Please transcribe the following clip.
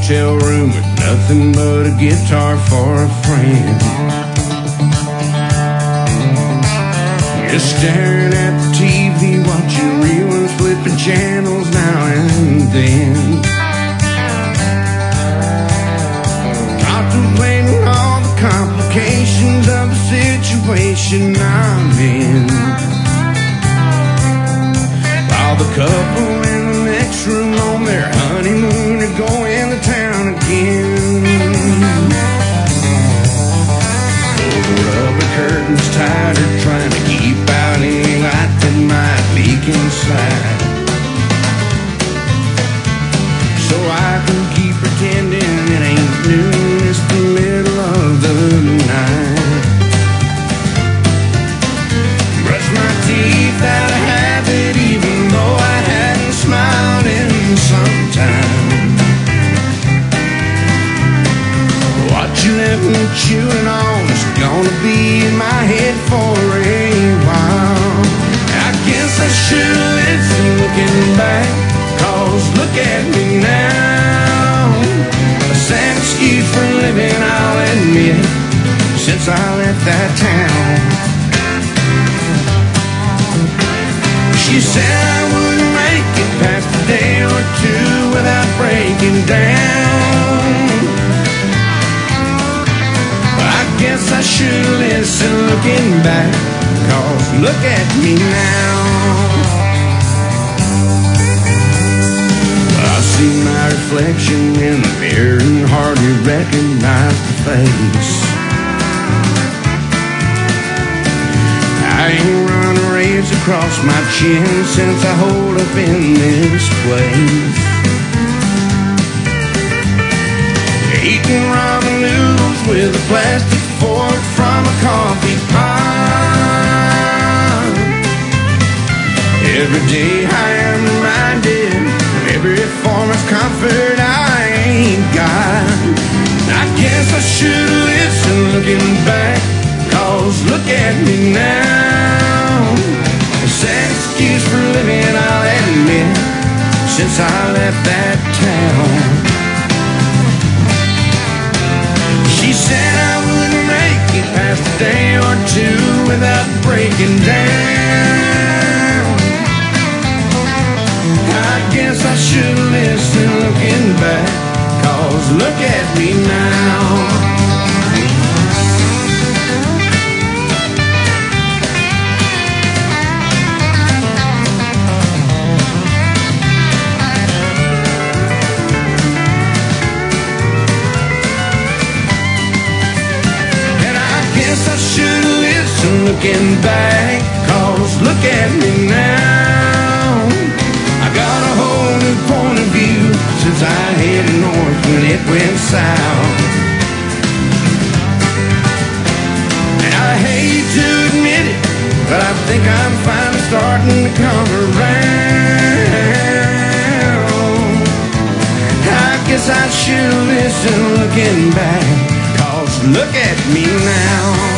hotel room with nothing but a guitar for a friend. Just staring at the TV, watching reruns, flipping channels now and then. Contemplating all the complications of the situation I'm in. While the couple in the next room on their honeymoon are going to town again. Pull the rubber curtains tighter, trying to keep out any light that might leak inside, so I can keep pretending it ain't noon. It's the middle of the night. Brush my teeth out of habit, even though I hadn't smiled in some time. What you left me chewing on is gonna be in my head for a while. I guess I should've listened looking back, 'cause look at me now. A sad excuse for living, I'll admit, since I left that town. She said I wouldn't make it past a day or two without breaking down. I guess I should listen looking back, 'cause look at me now. I see my reflection in the mirror and hardly recognize the face. I ain't run a raise across my chin since I hold up in this place. Eating ramen noodles with a plastic fork from a coffee pot. Every day I am reminded of every form of comfort I ain't got. I guess I should listen looking back, 'cause look at me now. A sad excuse for living, I'll admit, since I left that town. She said I wouldn't make it past a day or two without breaking down. I guess I should listen looking back, 'cause look at me now. Looking back, 'cause look at me now. I got a whole new point of view since I headed north when it went south. And I hate to admit it, but I think I'm finally starting to come around. I guess I should listen looking back, 'cause look at me now.